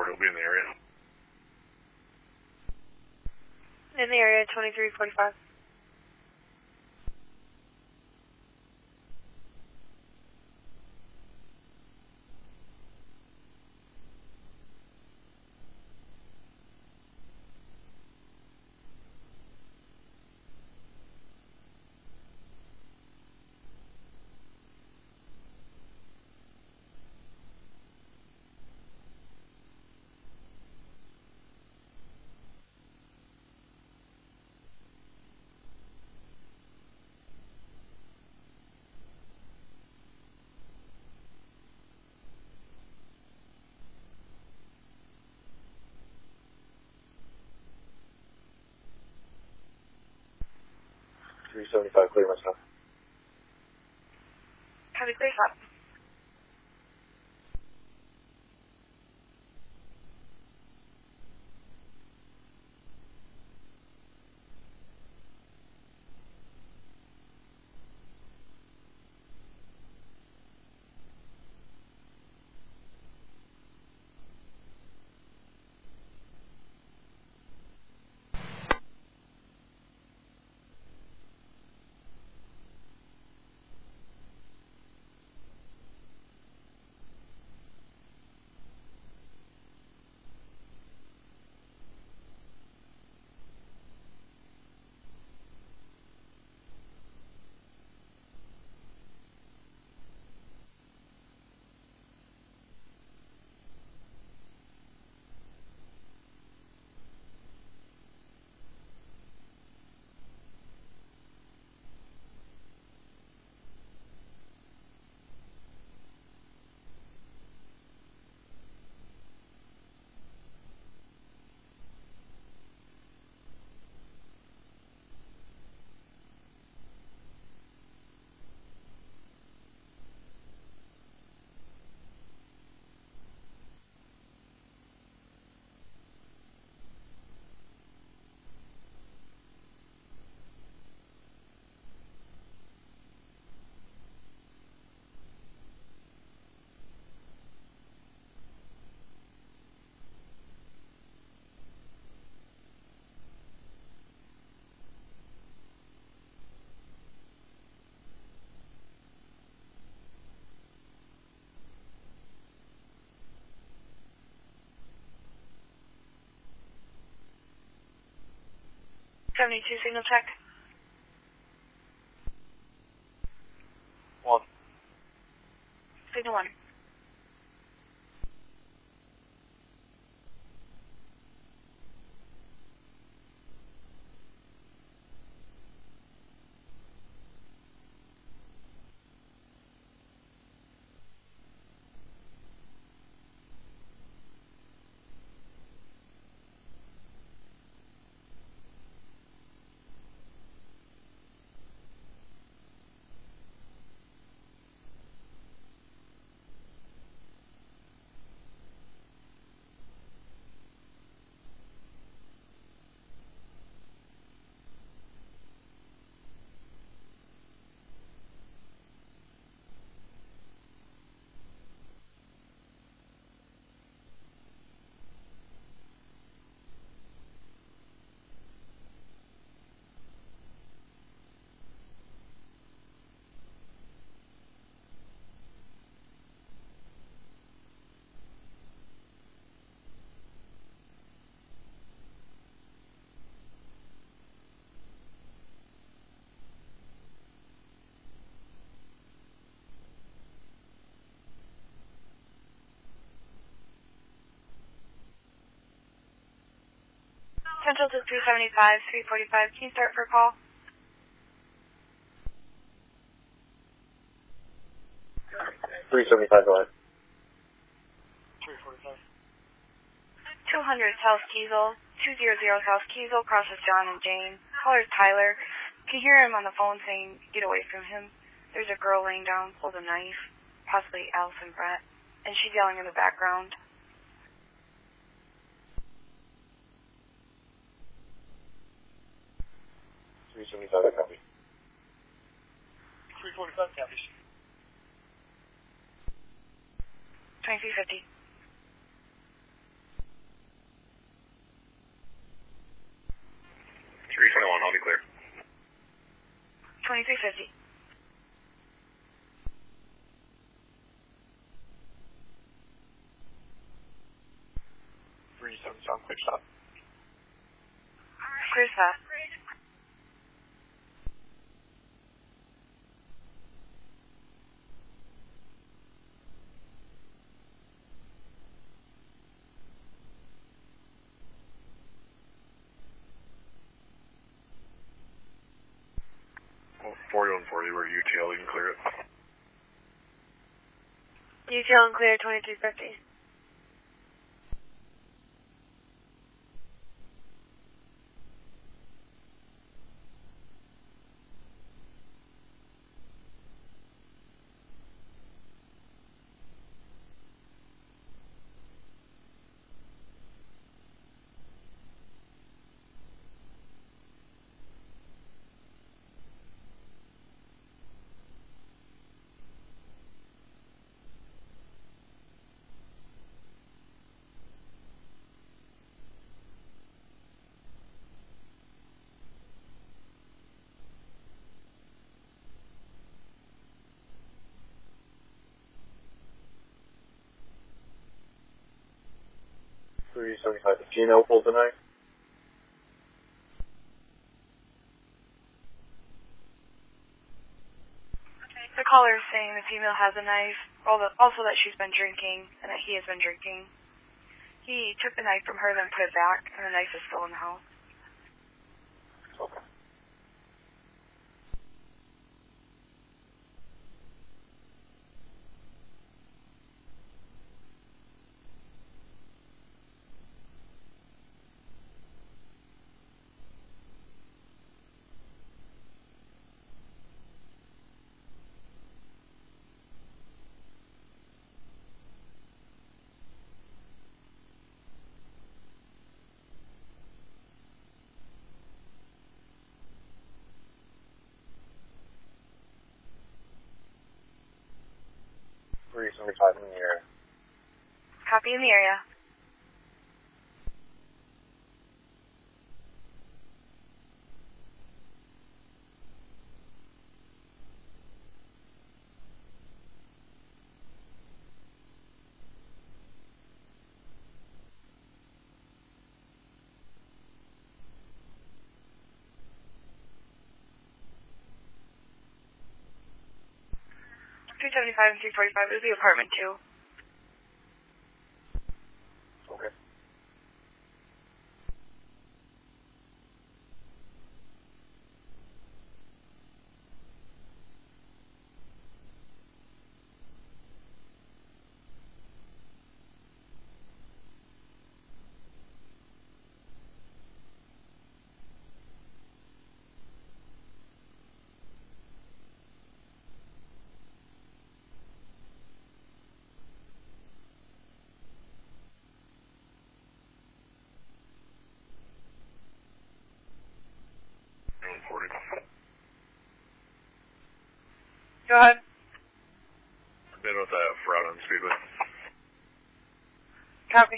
He'll be in the area. In the area, 2345. .375 clear myself. Copy, clear stop. .72 signal check. 1. Signal 1. Central to 375, 345. Can you start for a call? .375 go ahead. 345. 200 South Kiesel, 200 South Kiesel, crosses John and Jane. Caller's Tyler. Can hear him on the phone saying, get away from him. There's a girl laying down with a knife, possibly Allison Brett, and she's yelling in the background. .375 copy. 345 copies. 2350. quick stop. Where's that? Well, 4140, we're UTL, you can clear it. UTL and clear 2250. $375, the Gino pulled tonight. The caller is saying the female has a knife, also that she's been drinking, and that he has been drinking. He took the knife from her, then put it back, and the knife is still in the house. Okay. $375 in the area. Copy in the area. $375 and $345 is the apartment too. Okay. Go ahead. I've been with that fraud on Speedway. Copy.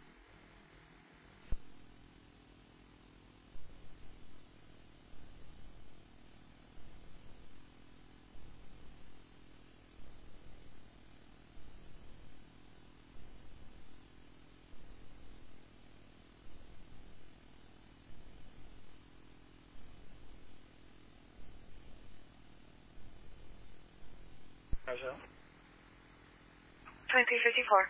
How's that? 2354.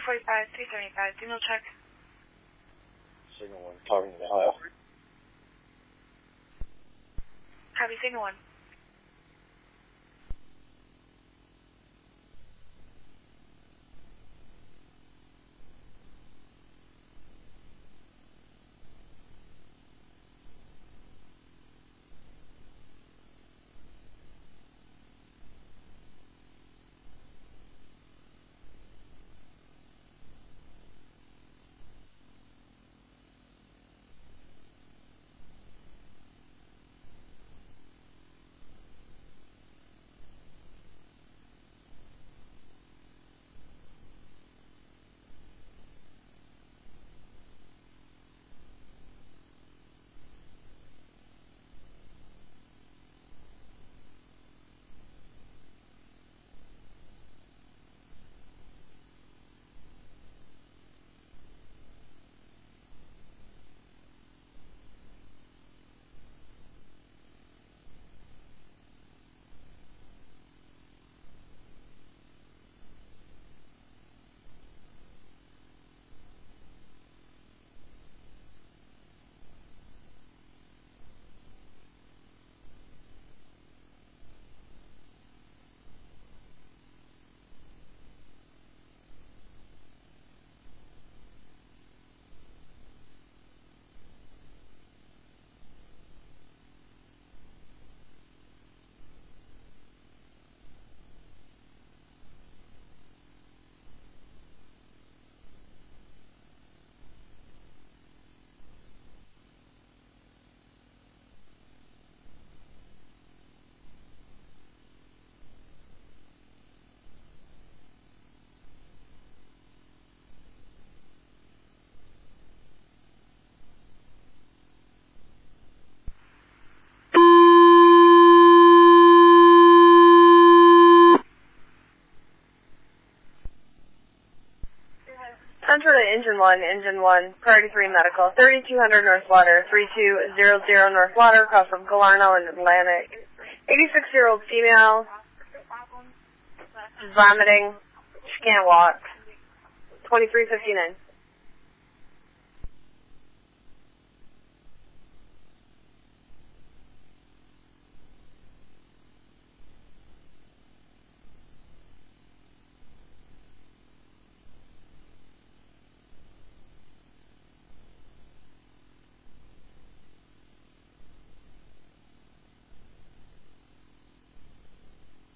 245, 375, signal check. Signal 1, talking to the Ohio. Copy, signal 1. Central to Engine 1, Priority 3 Medical, 3200 North Water, 3200 North Water, across from Galarno and Atlantic. 86-year-old female, vomiting, she can't walk, 2359.